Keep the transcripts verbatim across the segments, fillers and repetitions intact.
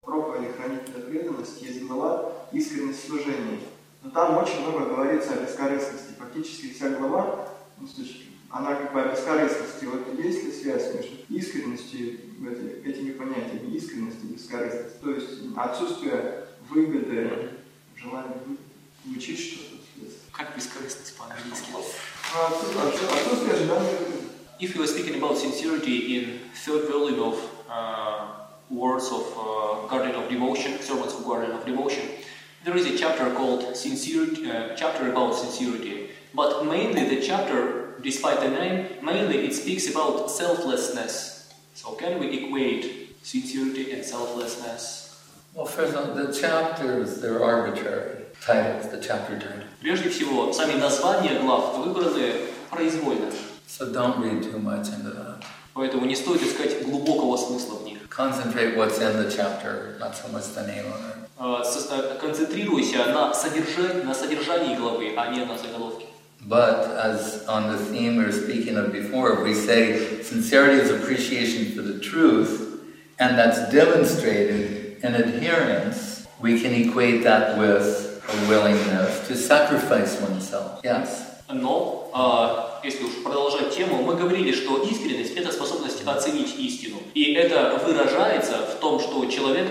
проповеди хранителя преданности есть глава «Искренность служения». Но там очень много говорится о бескорыстности. Фактически вся глава, ну, она как бы о бескорыстности. Вот есть ли связь между искренностью, этими понятиями, искренность и бескорыстность? То есть отсутствие выгоды, желание получить что-то. Как бескорыстность по-английски? Отсутствие желания выгоды. If you are speaking about sincerity in third volume of uh, Words of uh, Guardian of Devotion, Sermons of Guardian of Devotion, there is a chapter called Sincerity, uh, chapter about sincerity. But mainly the chapter, despite the name, mainly it speaks about selflessness. So can we equate sincerity and selflessness? Well, first of all, the chapters, they're arbitrary titles, the chapter title. Прежде всего, сами названия глав выбраны произвольно. So don't read too much into that. Поэтому не стоит искать глубокого смысла в них. Concentrate what's in the chapter, not so much the name of it. Концентрируйся на содержании, на содержании главы, а не на заголовке. But as on the theme we were speaking of before, we say sincerity is appreciation for the truth, and that's demonstrated in adherence. We can equate that with a willingness to sacrifice oneself. Yes. Но, э, если уж продолжать тему, мы говорили, что искренность – это способность оценить истину. И это выражается в том, что человек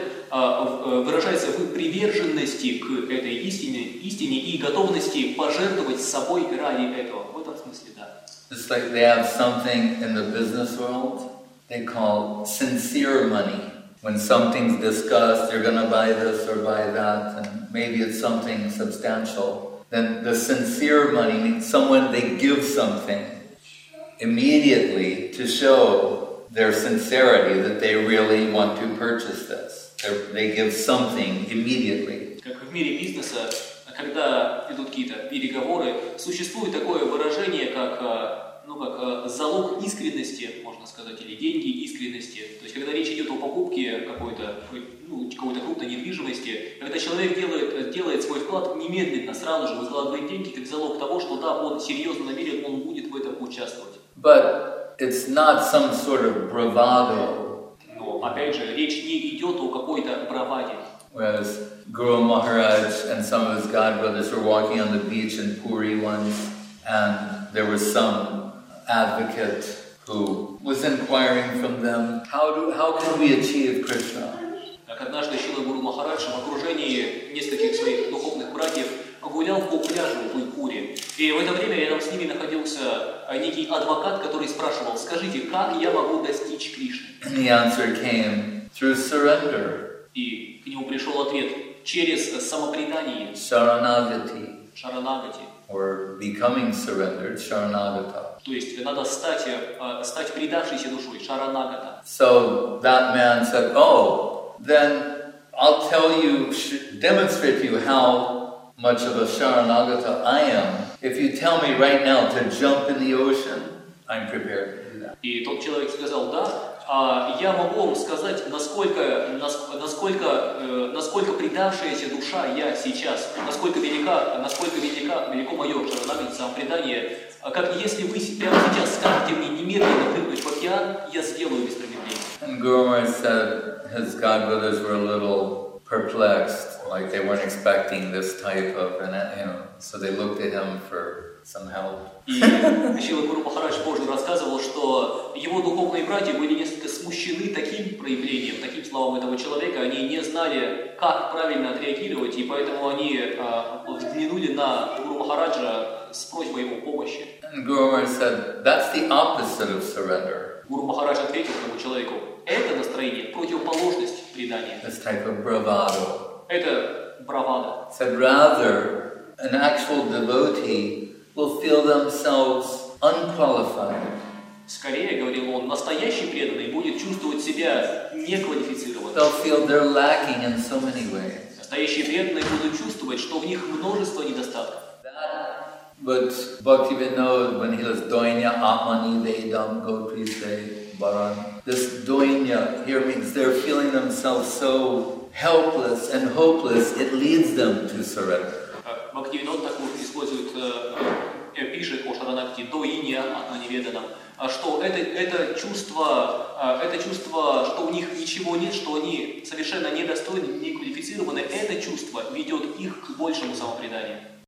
э, выражается в приверженности к этой истине, истине и готовности пожертвовать собой ради этого. В этом смысле, да. It's like they have something in the business world they call sincere money. When something's discussed, you're going to buy this or buy that, and maybe it's something substantial. Then the sincere money means someone, they give something immediately to show their sincerity, that they really want to purchase this. They're, they give something immediately. Как в мире бизнеса, когда идут какие-то переговоры, существует такое выражение, как, ну, как залог искренности, можно сказать, или деньги искренности. То есть, когда речь идет о покупке какой-то, ну, какой-то крупной недвижимости, когда человек делает, делает свой вклад немедленно, сразу же выкладывает деньги, как залог того, что да, он серьезно намерен, он будет в этом участвовать. But it's not some sort of bravado. Но, опять же, речь не идет о какой-то браваде. Whereas Guru Maharaj and some of his godbrothers were walking on the beach in Puri once, and there was some advocate who was inquiring from them, how do how can we achieve Krishna? Как однажды Шрила Гуру Махарадж в окружении нескольких своих духовных братьев гулял по пляжу в Уйпуре. И в это время рядом с ними находился некий адвокат, который спрашивал: скажите, как я могу достичь Кришны? And the answer came through surrender. И к нему пришел ответ: через самопредание. Sharanagati. Шаранагати. Or becoming surrendered, Sharanagata. То есть надо стать, стать предавшейся душой, Шаранагата. So that man said, oh, then I'll tell you, demonstrate to you how much of a Sharanagata I am. If you tell me right now to jump in the ocean, I'm prepared to do that. И тот человек сказал: да, я могу вам сказать, насколько, насколько, насколько предавшаяся душа я сейчас, насколько велика, насколько велика, велико мое Шаранагати, самопредание. Как если вы прямо сейчас скажете мне немедленно прыгнуть в океан, я сделаю без промедления. And Guru Maharaj said his godbrothers were a little perplexed, like they weren't expecting this type of, and you know, so they looked at him for some help. И Шрила Гуру Махарадж позже рассказывал, что его духовные братья были несколько смущены таким проявлением, таким словам этого человека. Они не знали, как правильно отреагировать, и поэтому они а, взглянули на Гуру Махараджа с просьбой ему помощи. And Guru Maharaj said, that's the opposite of surrender. Гуру Махарадж ответил тому человеку: это настроение, противоположность предания. This type of bravado. Это бравада. Said rather, an actual devotee will feel themselves unqualified. Скорее, говорил он, настоящий преданный будет чувствовать себя неквалифицированным. They'll feel they're lacking in so many ways. Настоящие преданные будут чувствовать, что в них множество недостатков. But Bhaktivinoda, when he was doinya atmani vedam gotriste baran, this doinya here means they're feeling themselves so helpless and hopeless, it leads them to surrender. Бхактивинод Такур использует, пишет о Шаранагати доиня атманиведанам. что это, это, чувство, это чувство, что у них ничего нет, что они совершенно недостойны, не квалифицированы, это чувство ведет их к большему самопреданию.